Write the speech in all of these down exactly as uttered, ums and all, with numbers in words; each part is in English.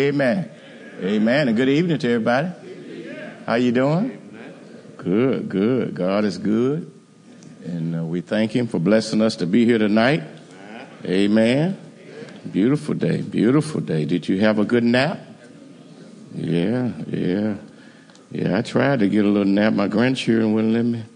amen. Amen. And good evening to everybody. How you doing? Good, good. God is good. And uh, we thank him for blessing us to be here tonight. Amen. Beautiful day, beautiful day. Did you have a good nap? Yeah, yeah. Yeah, I tried to get a little nap. My grandchildren wouldn't let me.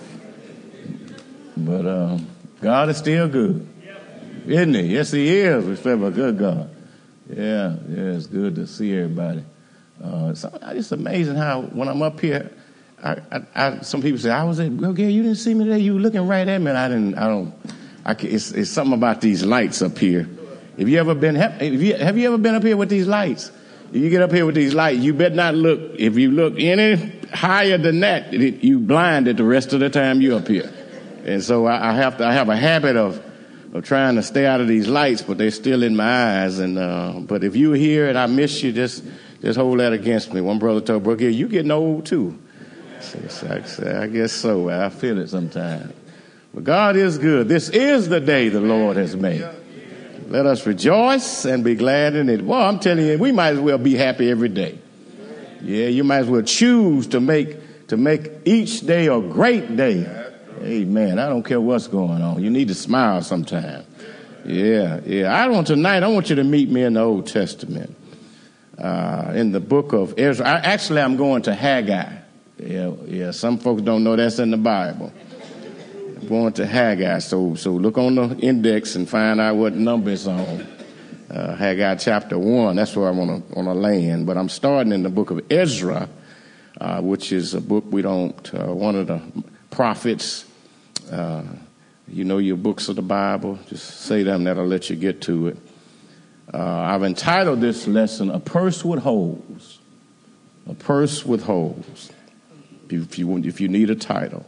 But um, God is still good. Isn't he? Yes, he is. We serve a good God. Yeah, yeah, it's good to see everybody. Uh, so it's amazing how when I'm up here, I, I, I, some people say, I was at, well, Gary, you didn't see me today. You were looking right at me. And I didn't, I don't, I can, it's, it's something about these lights up here. Have you ever been, have you, have you ever been up here with these lights? If you get up here with these lights, you better not look, if you look any higher than that, it, you blinded the rest of the time you're up here. And so I, I have to, I have a habit of, of trying to stay out of these lights, but they're still in my eyes. And, uh, but if you're here and I miss you, just, just hold that against me. One brother told Brooke, you're getting old too. So I, said, I guess so. I feel it sometimes. But God is good. This is the day the Lord has made. Let us rejoice and be glad in it. Well, I'm telling you, we might as well be happy every day. Yeah, you might as well choose to make to make each day a great day. Amen. I don't care what's going on. You need to smile sometime. Yeah, yeah. I want tonight, I want you to meet me in the Old Testament. Uh, in the book of Ezra. I, actually, I'm going to Haggai. Yeah, yeah. Some folks don't know that's in the Bible. I'm going to Haggai. So, so look on the index and find out what number it's on. Uh, Haggai chapter one. That's where I want to want to land. But I'm starting in the book of Ezra, uh, which is a book we don't. Uh, one of the prophets. Uh, you know your books of the Bible. Just say them. That'll let you get to it. Uh, I've entitled this lesson, A Purse with Holes. A Purse with Holes. If you, if you need a title.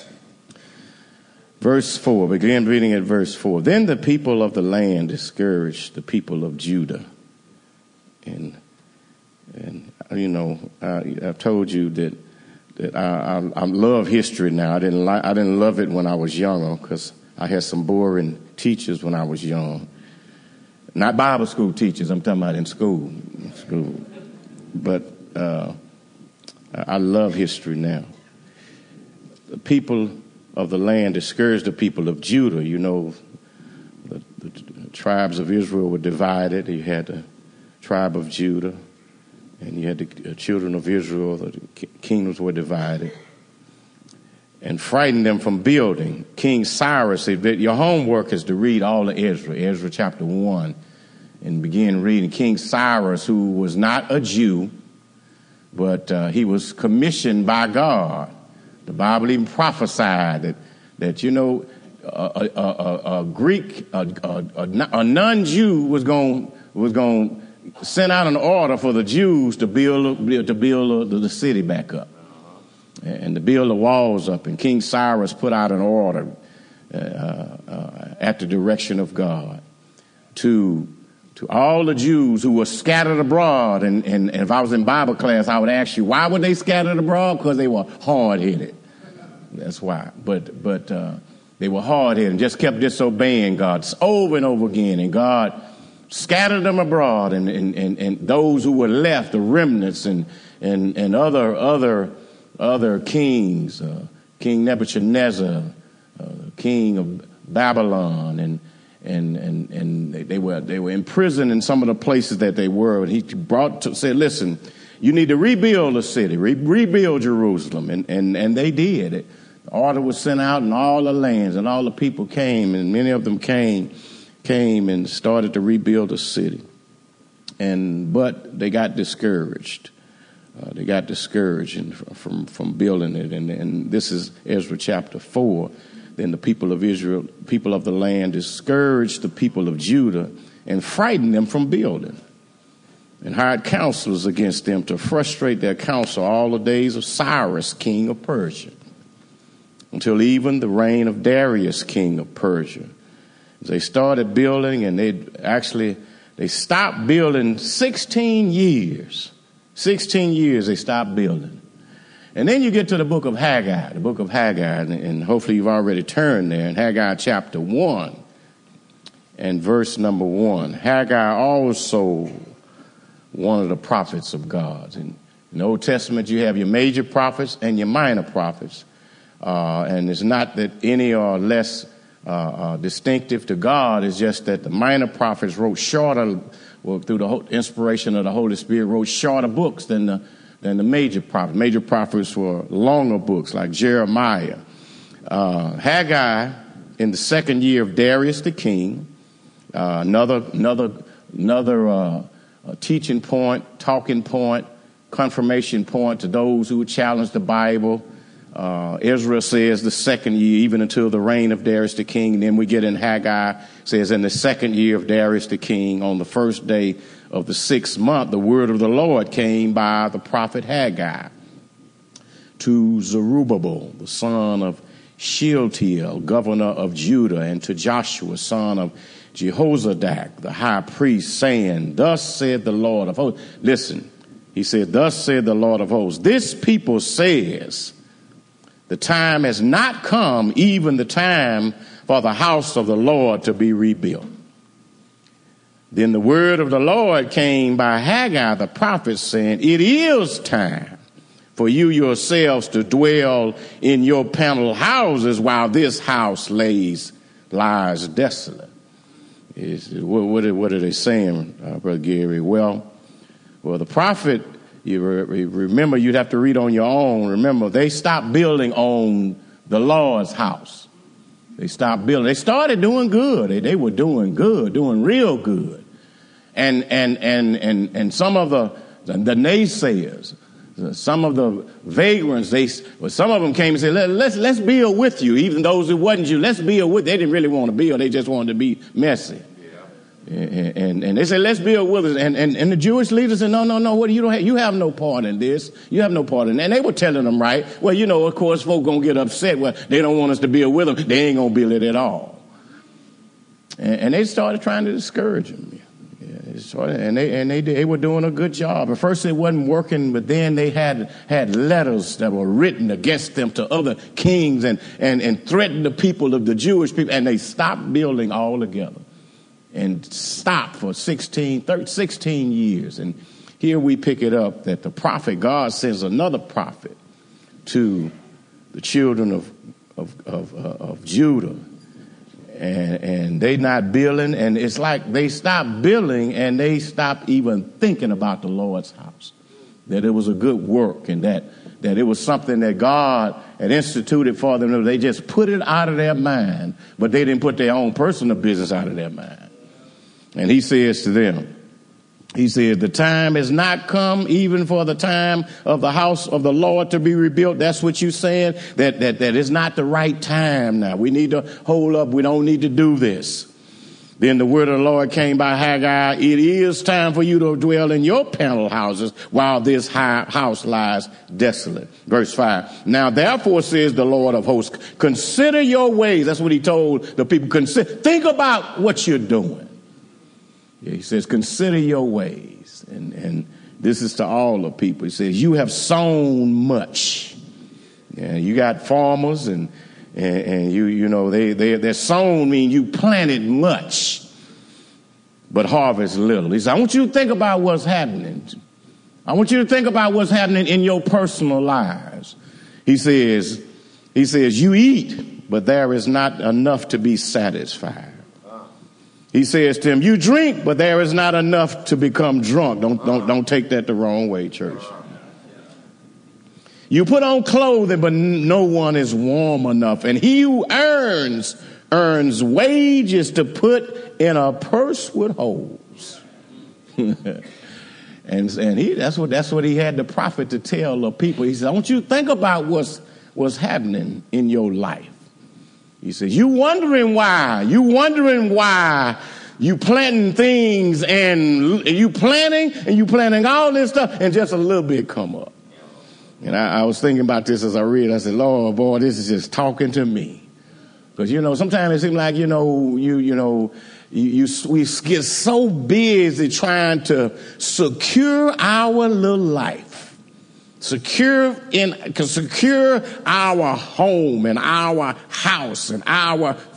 Verse four, begin reading at verse four. Then the people of the land discouraged the people of Judah. And, and you know, I, I've told you that, that I, I, I love history now. I didn't, li- I didn't love it when I was younger because I had some boring teachers when I was young. Not Bible school teachers, I'm talking about in school. school. But uh, I love history now. The people of the land discouraged the people of Judah. You know, the, the tribes of Israel were divided. You had the tribe of Judah, and you had the children of Israel. The kingdoms were divided. And frightened them from building. King Cyrus said that your homework is to read all of Ezra, Ezra chapter one, and begin reading. King Cyrus, who was not a Jew, but uh, he was commissioned by God. The Bible even prophesied that, that you know, a, a, a, a Greek, a, a, a non-Jew was going was going to send out an order for the Jews to build to build the city back up. And to build the walls up. And King Cyrus put out an order uh, uh, at the direction of God to to all the Jews who were scattered abroad. And, and, and if I was in Bible class, I would ask you, why were they scattered abroad? Because they were hard-headed. That's why. But but uh, they were hard-headed and just kept disobeying God over and over again. And God scattered them abroad. And, and, and, and those who were left, the remnants and, and, and other other... Other kings, uh, King Nebuchadnezzar, uh, king of Babylon, and and and and they, they were they were imprisoned in some of the places that they were. And he brought to said, "Listen, you need to rebuild the city, re- rebuild Jerusalem," and and and they did. It. The order was sent out, and all the lands and all the people came, and many of them came came and started to rebuild the city. And but they got discouraged. Uh, they got discouraged in, from from building it, and, and this is Ezra chapter four. Then the people of Israel, people of the land, discouraged the people of Judah and frightened them from building, and hired counselors against them to frustrate their counsel all the days of Cyrus, king of Persia, until even the reign of Darius, king of Persia. They started building, and they actually they stopped building sixteen years. sixteen years they stopped building. And then you get to the book of Haggai, the book of Haggai, and, and hopefully you've already turned there in Haggai chapter one and verse number one. Haggai also one of the prophets of God. In, in the Old Testament, you have your major prophets and your minor prophets. Uh, and it's not that any are less uh, uh, distinctive to God. It's just that the minor prophets wrote shorter, well, through the whole inspiration of the Holy Spirit, wrote shorter books than the, than the major prophets. Major prophets were longer books like Jeremiah. Uh, Haggai, in the second year of Darius the king, uh, another, another, another uh, teaching point, talking point, confirmation point to those who challenge the Bible. Uh, Ezra says the second year, even until the reign of Darius the king. And then we get in Haggai, says in the second year of Darius the king, on the first day of the sixth month, the word of the Lord came by the prophet Haggai to Zerubbabel, the son of Shealtiel, governor of Judah, and to Joshua, son of Jehozadak, the high priest, saying, thus said the Lord of hosts. Listen, he said, thus said the Lord of hosts, this people says, the time has not come, even the time for the house of the Lord to be rebuilt. Then the word of the Lord came by Haggai the prophet, saying, it is time for you yourselves to dwell in your paneled houses while this house lays lies desolate. Is, what, what are they saying, uh, Brother Gary? Well, well, the prophet, you re- remember, you'd have to read on your own. Remember, they stopped building on the Lord's house. They stopped building. They started doing good. They, they were doing good, doing real good. And and and and and some of the the, the naysayers, some of the vagrants, they some of them came and said, Let, let's let's build with you. Even those who wasn't you, let's build with. They didn't really want to build. They just wanted to be messy. And, and, and they said, let's build with us. And, and, and the Jewish leaders said, no, no, no, what, you don't have, you have no part in this. You have no part in that. And they were telling them, right, well, you know, of course, folk going to get upset. Well, they don't want us to build with them. They ain't going to build it at all. And, and they started trying to discourage them. Yeah, started, and they and they they were doing a good job. At first, it wasn't working, but then they had had letters that were written against them to other kings and, and, and threatened the people of the Jewish people. And they stopped building altogether. And stopped for sixteen, thirteen, sixteen years. And here we pick it up that the prophet, God sends another prophet to the children of of of, uh, of Judah. And, and they not building. And it's like they stopped building and they stopped even thinking about the Lord's house. That it was a good work and that, that it was something that God had instituted for them. They just put it out of their mind, but they didn't put their own personal business out of their mind. And he says to them, he said, the time has not come even for the time of the house of the Lord to be rebuilt. That's what you're saying, that, that, that is not the right time now. We need to hold up. We don't need to do this. Then the word of the Lord came by Haggai. It is time for you to dwell in your panel houses while this high house lies desolate. Verse five. Now, therefore, says the Lord of hosts, consider your ways. That's what he told the people. Consider, think about what you're doing. He says, consider your ways. And, and this is to all the people. He says, you have sown much. And you got farmers and, and, and you, you know, they, they, they're sown mean you planted much, but harvest little. He says, I want you to think about what's happening. I want you to think about what's happening in your personal lives. He says, he says, you eat, but there is not enough to be satisfied. He says to him, you drink, but there is not enough to become drunk. Don't, don't, don't take that the wrong way, church. You put on clothing, but no one is warm enough. And he who earns, earns wages to put in a purse with holes. and and he, that's what, that's what he had the prophet to tell the people. He said, I want you to think about what's, what's happening in your life. He says, you wondering why, you wondering why you planting things and you planting and you planting all this stuff and just a little bit come up. And I, I was thinking about this as I read. I said, Lord, boy, this is just talking to me. Because, you know, sometimes it seems like, you know, you, you know, you, you, we get so busy trying to secure our little life. Secure in, secure our home and our house and our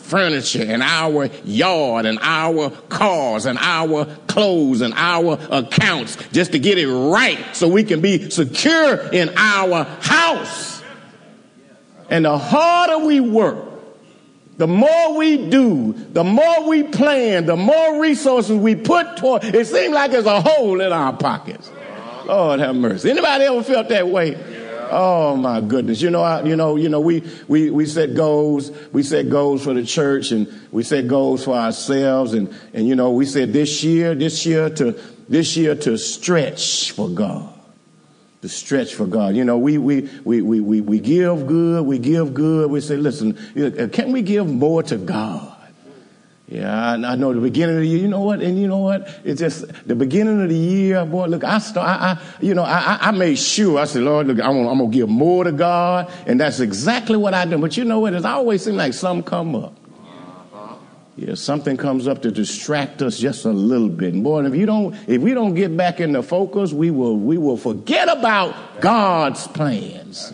furniture and our yard and our cars and our clothes and our accounts just to get it right so we can be secure in our house. And the harder we work, the more we do, the more we plan, the more resources we put toward, it seems like there's a hole in our pockets. Lord have mercy. Anybody ever felt that way? Oh my goodness. You know, I, you know, you know, we, we, we set goals, we set goals for the church and we set goals for ourselves. And, and, you know, we said this year, this year to, this year to stretch for God, to stretch for God. You know, we, we, we, we, we, we give good, we give good. We say, listen, can we give more to God? Yeah, I, I know the beginning of the year, you know what, and you know what, it's just the beginning of the year, boy, look, I start, I, I you know, I, I made sure, I said, Lord, look, I'm, I'm going to give more to God, and that's exactly what I do. But you know what, it always seems like something come up. Yeah, something comes up to distract us just a little bit. And boy, if you don't, if we don't get back into focus, we will, we will forget about God's plans.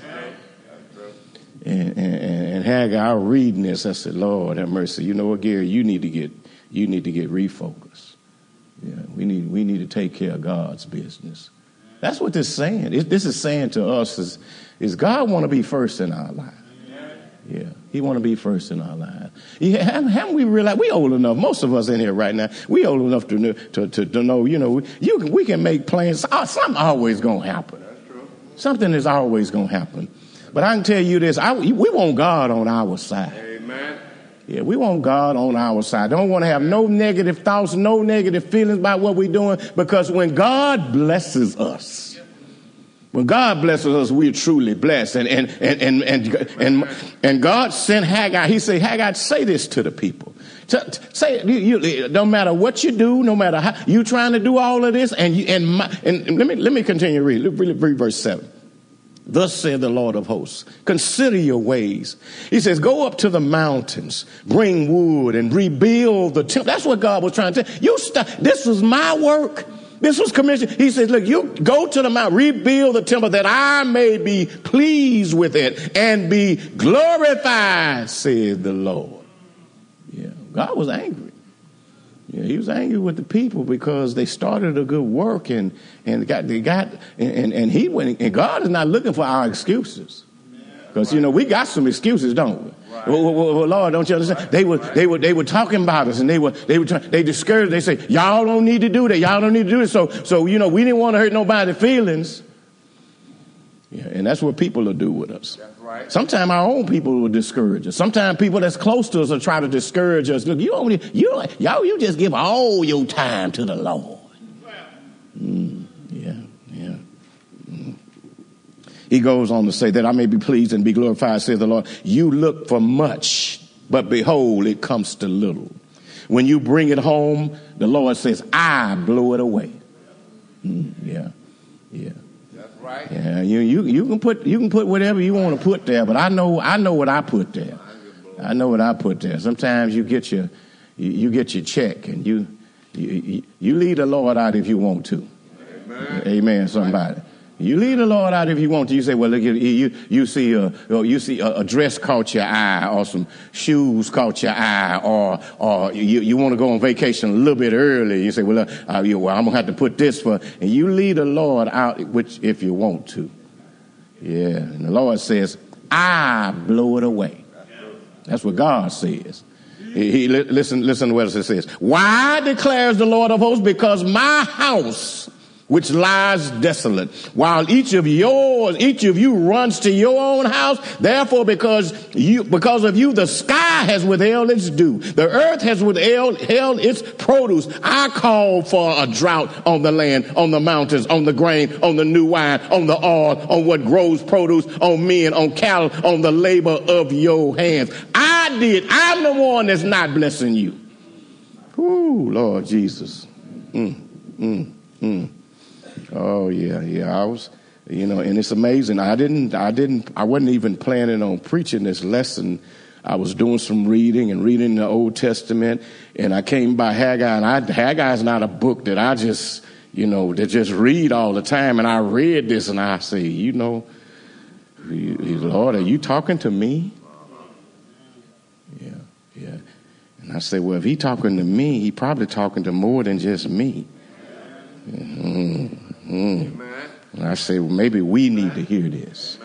And, and, and Haggai, I was reading this. I said, Lord have mercy. You know what, Gary? You need to get you need to get refocused. Yeah, we need we need to take care of God's business. That's what this is saying. It, this is saying to us is is God want to be first in our life. Yeah, he want to be first in our lives. Yeah, haven't, haven't we realized we old enough? Most of us in here right now, we old enough to know, to, to, to know. You know, you can, we can make plans. Something always gonna happen. That's true. Something is always gonna happen. But I can tell you this, I, we want God on our side. Amen. Yeah, we want God on our side. Don't want to have no negative thoughts, no negative feelings about what we're doing, because when God blesses us, when God blesses us, we're truly blessed. And and and and and and, and God sent Haggai. He said, Haggai, say this to the people. Say you, you, no matter what you do, no matter how you trying to do all of this, and you, and, my, and let me let me continue to read. Read, read verse seven. Thus said the Lord of hosts, consider your ways. He says, go up to the mountains, bring wood and rebuild the temple. That's what God was trying to tell you. St- this was my work. This was commissioned. He says, look, you go to the mountain, rebuild the temple that I may be pleased with it and be glorified, said the Lord. Yeah, God was angry. Yeah, he was angry with the people because they started a good work and and got they got and, and he went and God is not looking for our excuses, because you know we got some excuses, don't we? Right. Well, well, well, Lord, don't you understand? Right. They were they were they were talking about us and they were they were trying, they discouraged. They say y'all don't need to do that. Y'all don't need to do it. So so you know we didn't want to hurt nobody's feelings. Yeah, and that's what people will do with us. That's right. Sometimes our own people will discourage us. Sometimes people that's close to us will try to discourage us. Look, you only, you y'all, you just give all your time to the Lord. Mm, yeah, yeah. Mm. He goes on to say that I may be pleased and be glorified, says the Lord. You look for much, but behold, it comes to little. When you bring it home, the Lord says, I blow it away. Mm, yeah, yeah. Right. Yeah, you you you can put you can put whatever you want to put there, but I know I know what I put there. I know what I put there. Sometimes you get your you, you get your check and you you you leave the Lord out if you want to. Amen. Amen. Somebody. You leave the Lord out if you want to. You say, well, look, you you, you see a you see a, a dress caught your eye, or some shoes caught your eye, or or you you want to go on vacation a little bit early. You say, well, uh, you, well, I'm gonna have to put this for, and you leave the Lord out, which if you want to. Yeah, and the Lord says, I blow it away. That's what God says. He, he listen listen to what it says. Why declares the Lord of hosts? Because my house, which lies desolate, while each of yours, each of you runs to your own house. Therefore, because you, because of you, the sky has withheld its dew. The earth has withheld held its produce. I call for a drought on the land, on the mountains, on the grain, on the new wine, on the oil, on what grows produce, on men, on cattle, on the labor of your hands. I did. I'm the one that's not blessing you. Ooh, Lord Jesus. Mm, mm, mm. Oh yeah, yeah. I was, you know, and it's amazing. I didn't, I didn't, I wasn't even planning on preaching this lesson. I was doing some reading and reading the Old Testament, and I came by Haggai, and I, Haggai is not a book that I just, you know, that just read all the time. And I read this, and I say, you know, Lord, are you talking to me? Yeah, yeah. And I say, well, if he talking to me, he probably talking to more than just me. Mm-hmm. And I say, well, maybe we need to hear this.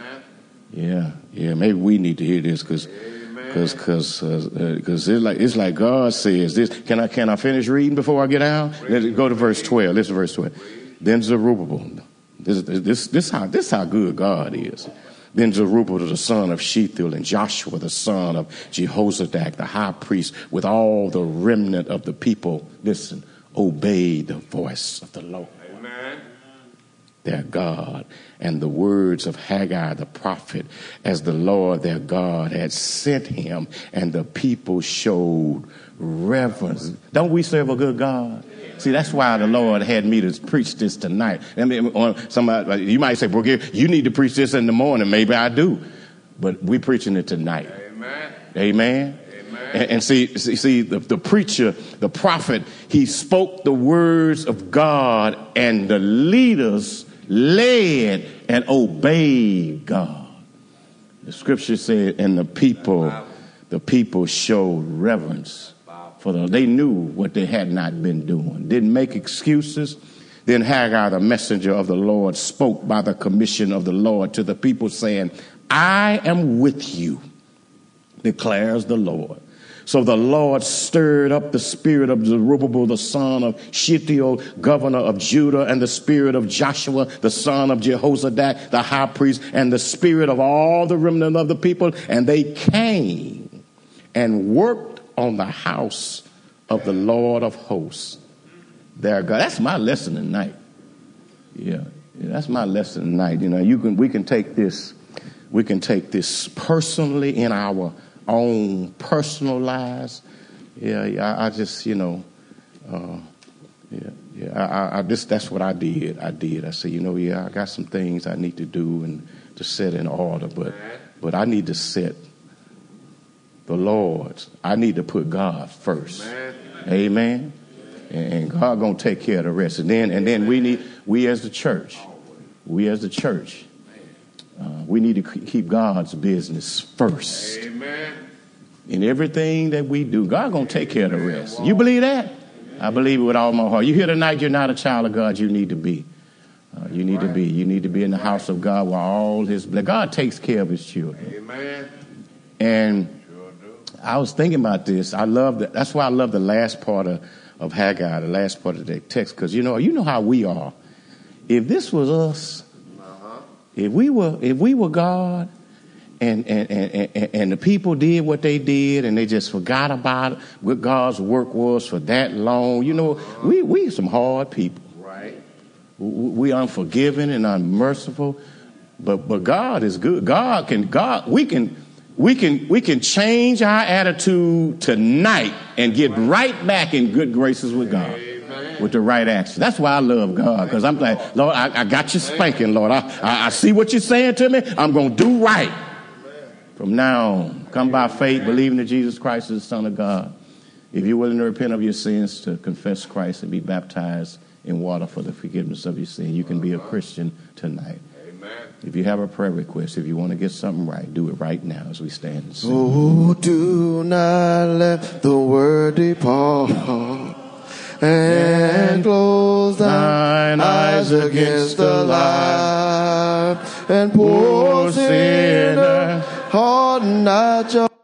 Yeah, yeah, maybe we need to hear this because because because because it's like it's like God says this. Can I can I finish reading before I get out? Let's go to verse twelve. Listen to verse twelve. Then Zerubbabel, this this this how this how good God is. Then Zerubbabel the son of Shealtiel and Joshua the son of Jehozadak the high priest with all the remnant of the people, listen, obeyed the voice of the Lord. Amen. Their God, and the words of Haggai the prophet, as the Lord their God had sent him, and the people showed reverence. Don't we serve a good God? See, that's why the Lord had me to preach this tonight. I mean, on somebody, you might say, Brooke, you need to preach this in the morning. Maybe I do, but we're preaching it tonight. Amen. Amen. And, and see, see, see the, the preacher, the prophet, he spoke the words of God, and the leaders led and obeyed God. The scripture said, and the people, the people showed reverence for them. They knew what they had not been doing, didn't make excuses. Then Haggai, the messenger of the Lord, spoke by the commission of the Lord to the people, saying, I am with you, declares the Lord. So the Lord stirred up the spirit of Zerubbabel, the son of Shealtiel, governor of Judah, and the spirit of Joshua, the son of Jehozadak, the high priest, and the spirit of all the remnant of the people. And they came and worked on the house of the Lord of hosts, their God. That's my lesson tonight. Yeah, yeah, that's my lesson tonight. You know, you can we can take this, we can take this personally in our own personal lives. Yeah, yeah I, I just, you know, uh, yeah, yeah. I, I just that's what I did. I did. I said, you know, yeah, I got some things I need to do and to set in order, but but I need to set the Lord's. I need to put God first. Amen. Amen. And God gonna take care of the rest. And then and then we need we as the church, we as the church, uh, we need to keep God's business first. Amen. In everything that we do, God gonna take care of the rest. You believe that? I believe it with all my heart. You here tonight, you're not a child of God. You need to be. Uh, you need to be. You need to be in the house of God where all His God takes care of His children. Amen. And I was thinking about this. I love that. That's why I love the last part of, of Haggai, the last part of the text, because you know, you know how we are. If this was us, uh-huh. if we were, if we were God, and and, and and and the people did what they did, and they just forgot about it, what God's work was for that long. You know, uh-huh. we we some hard people, right? We unforgiving and unmerciful, but but God is good. God can God we can. We can we can change our attitude tonight and get right back in good graces with God. Amen. With the right action. That's why I love God, because I'm like, Lord, I, I got you spanking, Lord. I, I, I see what you're saying to me. I'm going to do right. From now on, come by faith, believing that Jesus Christ is the Son of God. If you're willing to repent of your sins, to confess Christ and be baptized in water for the forgiveness of your sin, you can be a Christian tonight. If you have a prayer request, if you want to get something right, do it right now as we stand and sing. Oh, do not let the word depart, and close thine eyes against the light, and poor sinner, harden not your